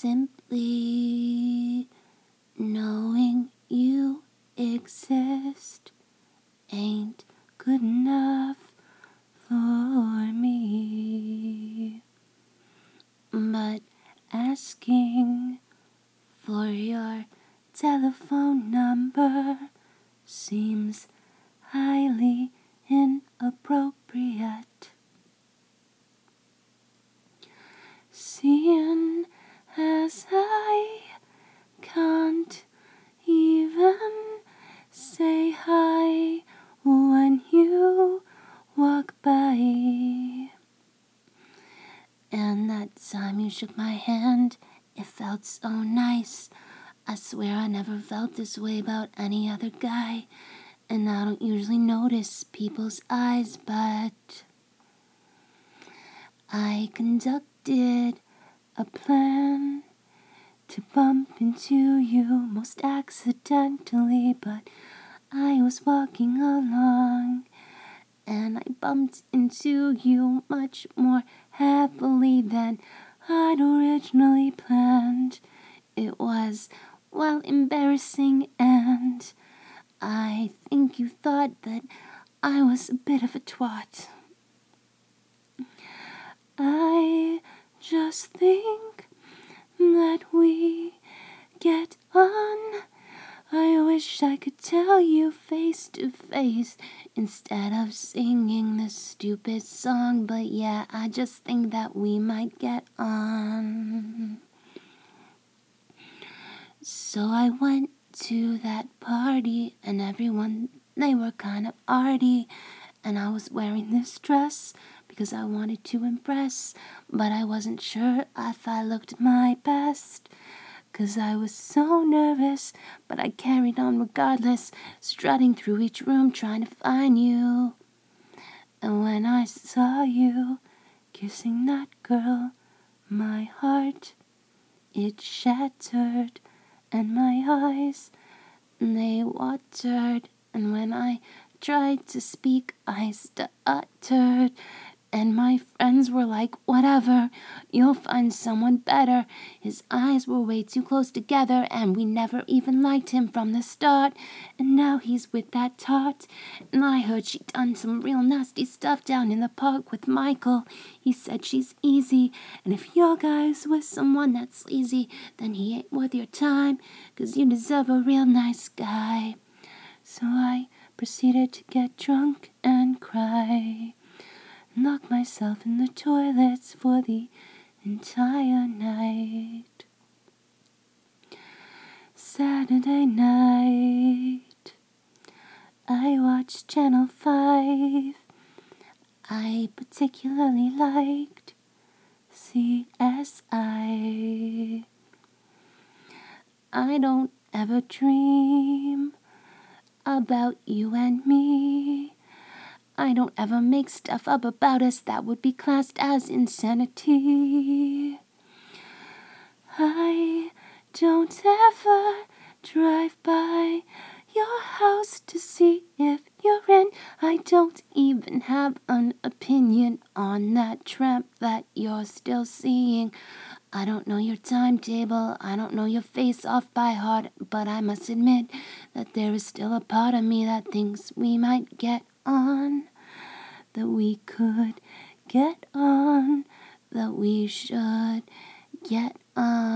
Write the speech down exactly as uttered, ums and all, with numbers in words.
Simply knowing you exist ain't good enough for me. But asking for your telephone number seems highly inappropriate. Seeing as I can't even say hi when you walk by. And that time you shook my hand, it felt so nice. I swear I never felt this way about any other guy. And I don't usually notice people's eyes, but I conducted a plan to bump into you most accidentally, but I was walking along and I bumped into you much more heavily than I'd originally planned. It was, well, embarrassing, and I think you thought that I was a bit of a twat. I just think that we get on. I wish I could tell you face to face instead of singing this stupid song, but yeah, I just think that we might get on. So I went to that party and everyone, they were kind of arty, and I was wearing this dress because I wanted to impress, but I wasn't sure if I looked my best, 'cause I was so nervous, but I carried on regardless, strutting through each room trying to find you. And when I saw you kissing that girl, my heart, it shattered, and my eyes, they watered, and when I tried to speak, I stuttered. And my friends were like, whatever, you'll find someone better. His eyes were way too close together, and we never even liked him from the start. And now he's with that tot. And I heard she done some real nasty stuff down in the park with Michael. He said she's easy, and if your guy's with someone that's sleazy, then he ain't worth your time, 'cause you deserve a real nice guy. So I proceeded to get drunk and cry. Lock myself in the toilets for the entire night. Saturday night, I watched Channel five. I particularly liked C S I. I don't ever dream about you and me. I don't ever make stuff up about us that would be classed as insanity. I don't ever drive by your house to see if you're in. I don't even have an opinion on that tramp that you're still seeing. I don't know your timetable, I don't know your face off by heart, but I must admit that there is still a part of me that thinks we might get on, that we could get on, that we should get on.